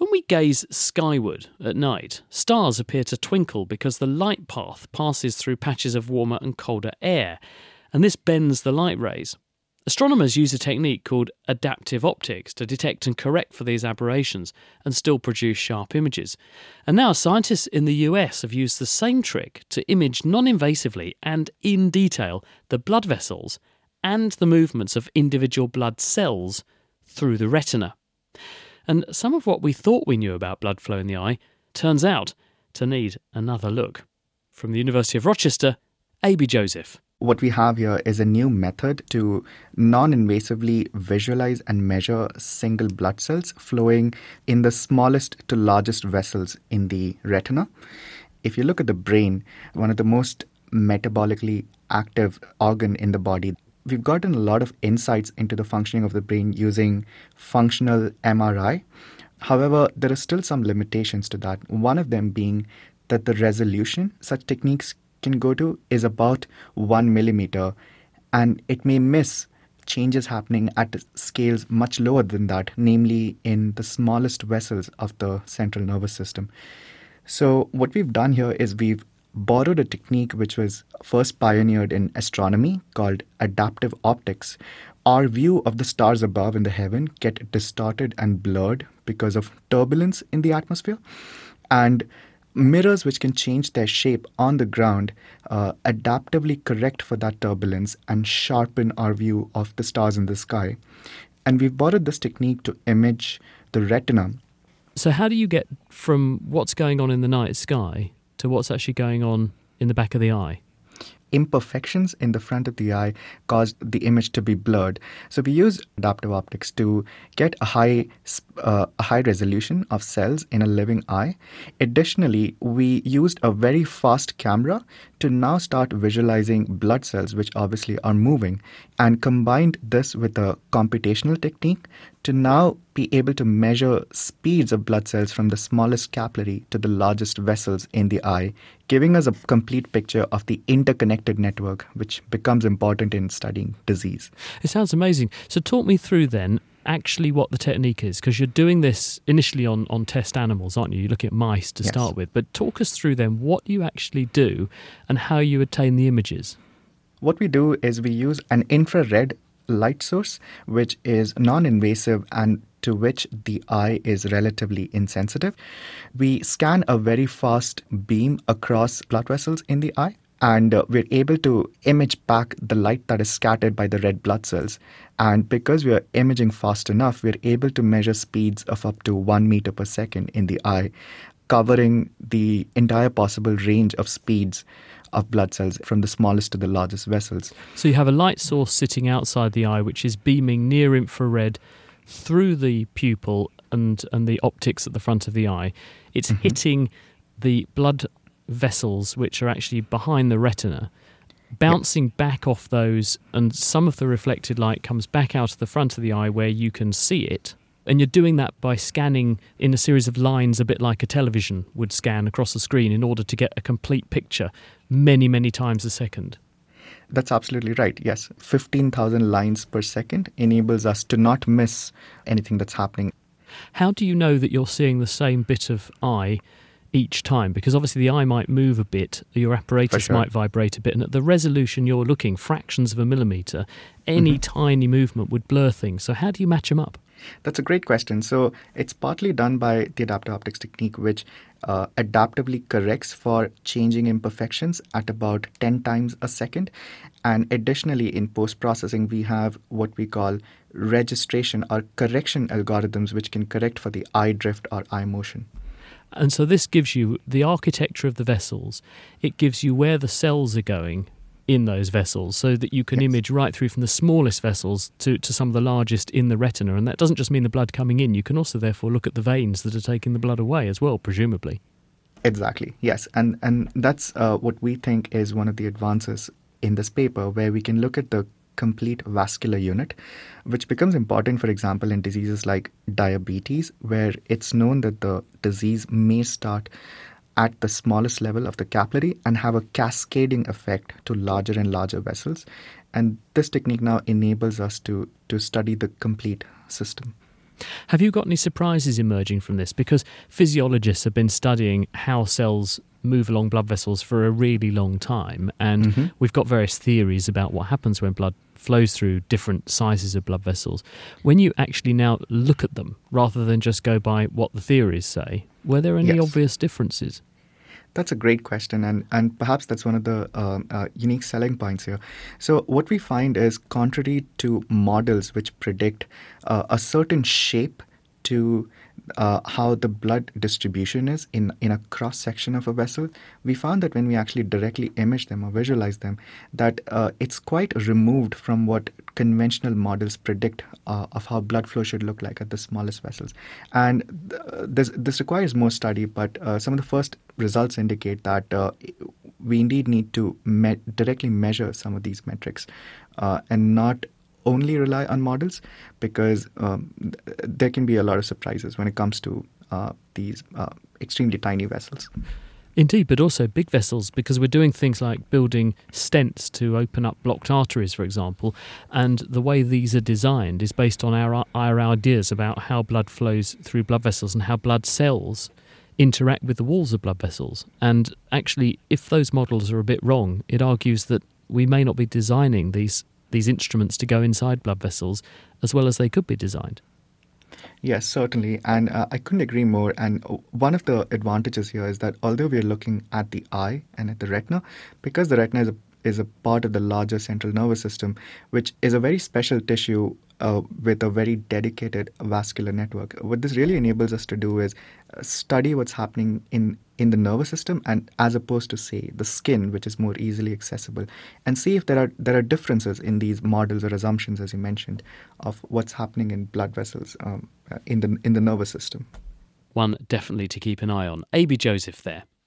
When we gaze skyward at night, stars appear to twinkle because the light path passes through patches of warmer and colder air, and this bends the light rays. Astronomers use a technique called adaptive optics to detect and correct for these aberrations and still produce sharp images. And now scientists in the US have used the same trick to image non-invasively and in detail the blood vessels and the movements of individual blood cells through the retina. And some of what we thought we knew about blood flow in the eye turns out to need another look. From the University of Rochester, A.B. Joseph. What we have here is a new method to non-invasively visualize and measure single blood cells flowing in the smallest to largest vessels in the retina. If you look at the brain, one of the most metabolically active organ in the body, we've gotten a lot of insights into the functioning of the brain using functional MRI. However, there are still some limitations to that. One of them being that the resolution such techniques can go to is about 1 millimeter, and it may miss changes happening at scales much lower than that, namely in the smallest vessels of the central nervous system. So what we've done here is we've borrowed a technique which was first pioneered in astronomy called adaptive optics. Our view of the stars above in the heaven get distorted and blurred because of turbulence in the atmosphere, and mirrors which can change their shape on the ground adaptively correct for that turbulence and sharpen our view of the stars in the sky. And we've borrowed this technique to image the retina. So how do you get from what's going on in the night sky to what's actually going on in the back of the eye? Imperfections in the front of the eye caused the image to be blurred. So we use adaptive optics to get a high resolution of cells in a living eye. Additionally, we used a very fast camera to now start visualizing blood cells, which obviously are moving, and combined this with a computational technique to now be able to measure speeds of blood cells from the smallest capillary to the largest vessels in the eye, giving us a complete picture of the interconnected network, which becomes important in studying disease. It sounds amazing. So talk me through then actually what the technique is, because you're doing this initially on test animals, aren't you? You're looking at mice to start with. But talk us through then what you actually do and how you attain the images. What we do is we use an infrared light source, which is non-invasive and to which the eye is relatively insensitive. We scan a very fast beam across blood vessels in the eye, and we're able to image back the light that is scattered by the red blood cells. And because we are imaging fast enough, we're able to measure speeds of up to 1 meter per second in the eye, covering the entire possible range of speeds of blood cells from the smallest to the largest vessels. So you have a light source sitting outside the eye which is beaming near infrared through the pupil and the optics at the front of the eye. It's hitting the blood vessels which are actually behind the retina, bouncing back off those, and some of the reflected light comes back out of the front of the eye where you can see it. And you're doing that by scanning in a series of lines, a bit like a television would scan across the screen in order to get a complete picture many, many times a second. That's absolutely right, yes. 15,000 lines per second enables us to not miss anything that's happening. How do you know that you're seeing the same bit of eye each time? Because obviously the eye might move a bit, your apparatus might vibrate a bit, and at the resolution you're looking, fractions of a millimetre, any tiny movement would blur things. So how do you match them up? That's a great question. So it's partly done by the adaptive optics technique, which adaptively corrects for changing imperfections at about 10 times a second. And additionally, in post-processing, we have what we call registration or correction algorithms, which can correct for the eye drift or eye motion. And so this gives you the architecture of the vessels. It gives you where the cells are going in those vessels so that you can image right through from the smallest vessels to some of the largest in the retina. And that doesn't just mean the blood coming in. You can also therefore look at the veins that are taking the blood away as well, presumably. Exactly, yes. And that's what we think is one of the advances in this paper, where we can look at the complete vascular unit, which becomes important, for example, in diseases like diabetes, where it's known that the disease may start at the smallest level of the capillary and have a cascading effect to larger and larger vessels. And this technique now enables us to study the complete system. Have you got any surprises emerging from this? Because physiologists have been studying how cells move along blood vessels for a really long time, and we've got various theories about what happens when blood flows through different sizes of blood vessels. When you actually now look at them, rather than just go by what the theories say, were there any obvious differences? That's a great question, and perhaps that's one of the unique selling points here. So what we find is, contrary to models which predict a certain shape to how the blood distribution is in a cross-section of a vessel, we found that when we actually directly image them or visualize them, that it's quite removed from what conventional models predict of how blood flow should look like at the smallest vessels. And this requires more study, but some of the first results indicate that we indeed need to directly measure some of these metrics and not only rely on models, because there can be a lot of surprises when it comes to these extremely tiny vessels. Indeed, but also big vessels, because we're doing things like building stents to open up blocked arteries, for example, and the way these are designed is based on our ideas about how blood flows through blood vessels and how blood cells interact with the walls of blood vessels. And actually, if those models are a bit wrong, it argues that we may not be designing these instruments to go inside blood vessels as well as they could be designed. Yes, certainly. And I couldn't agree more. And one of the advantages here is that although we are looking at the eye and at the retina, because the retina is a part of the larger central nervous system, which is a very special tissue with a very dedicated vascular network. What this really enables us to do is study what's happening in the nervous system, and as opposed to, say, the skin, which is more easily accessible, and see if there are differences in these models or assumptions, as you mentioned, of what's happening in blood vessels in the nervous system. One definitely to keep an eye on. A.B. Joseph there.